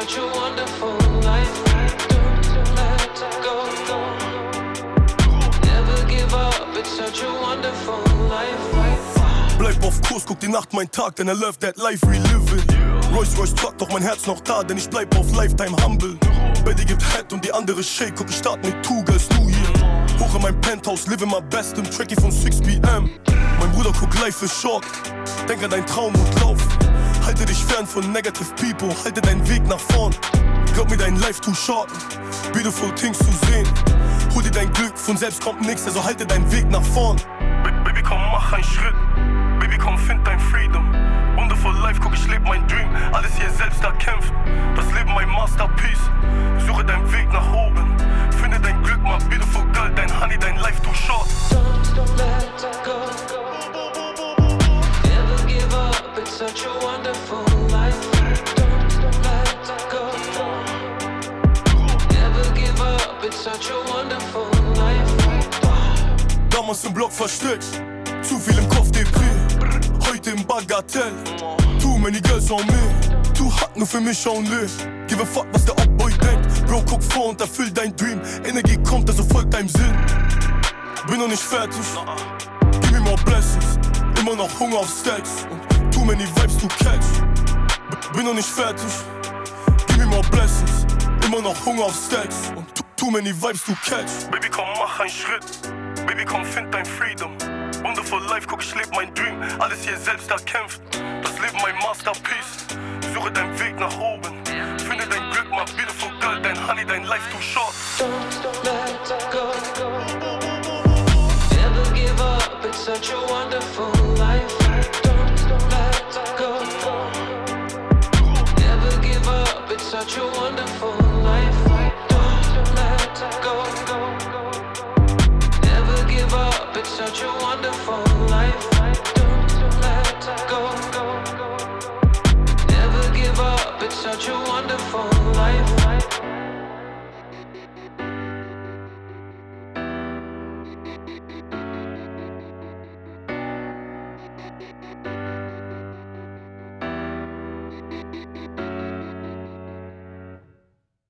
such a wonderful life. Don't let go. Never give up, it's such a wonderful life. Bleib auf Kurs, guck die Nacht, mein Tag, denn I love that life we live in. Rolls-Royce Truck, doch mein Herz noch da, denn ich bleib auf Lifetime humble. Betty gibt Head und die andere Shake, guck ich start mit 2 Girls, New Year. Hoch in mein Penthouse, live my best im Tracky von 6 p.m. Mein Bruder guckt life ist short, denk an deinen Traum und lauf. Halte dich fern von negative people, halte deinen Weg nach vorn. Glaub mir, dein Life too short, beautiful things zu sehen. Hol dir dein Glück, von selbst kommt nix, also halte deinen Weg nach vorn. Baby komm, mach einen Schritt, Baby komm, find dein Freedom. Wonderful life, guck ich leb mein Dream, alles hier selbst erkämpft. Das Leben mein Masterpiece, suche deinen Weg nach oben. Finde dein Glück, my beautiful girl, dein Honey, dein Life too short. Don't let go. Never give up, it's such a wonderful life. Don't let go. Never give up, it's such a wonderful life. Damals im Block versteckt, zu viel im Kopf Depri. Heute im Bagatell, too many girls on me. Too hot, nur für mich only. Give a fuck, was der Upboy denkt. Bro, guck vor und erfüll dein Dream. Energie kommt, also folgt deinem Sinn. Bin noch nicht fertig, give me more blessings. Immer noch Hunger auf Stacks und too many vibes to catch. Bin noch nicht fertig, give me more blessings. Immer noch Hunger auf Stacks und too many vibes to catch. Baby komm, mach einen Schritt, Baby komm, find dein Freedom. Wonderful life, guck ich leb mein Dream, alles hier selbst erkämpft. Das Leben mein Masterpiece, suche deinen Weg nach oben. Finde dein Glück, my beautiful girl, dein Honey, dein Life too short. Don't let go. Never give up, it's such a wonderful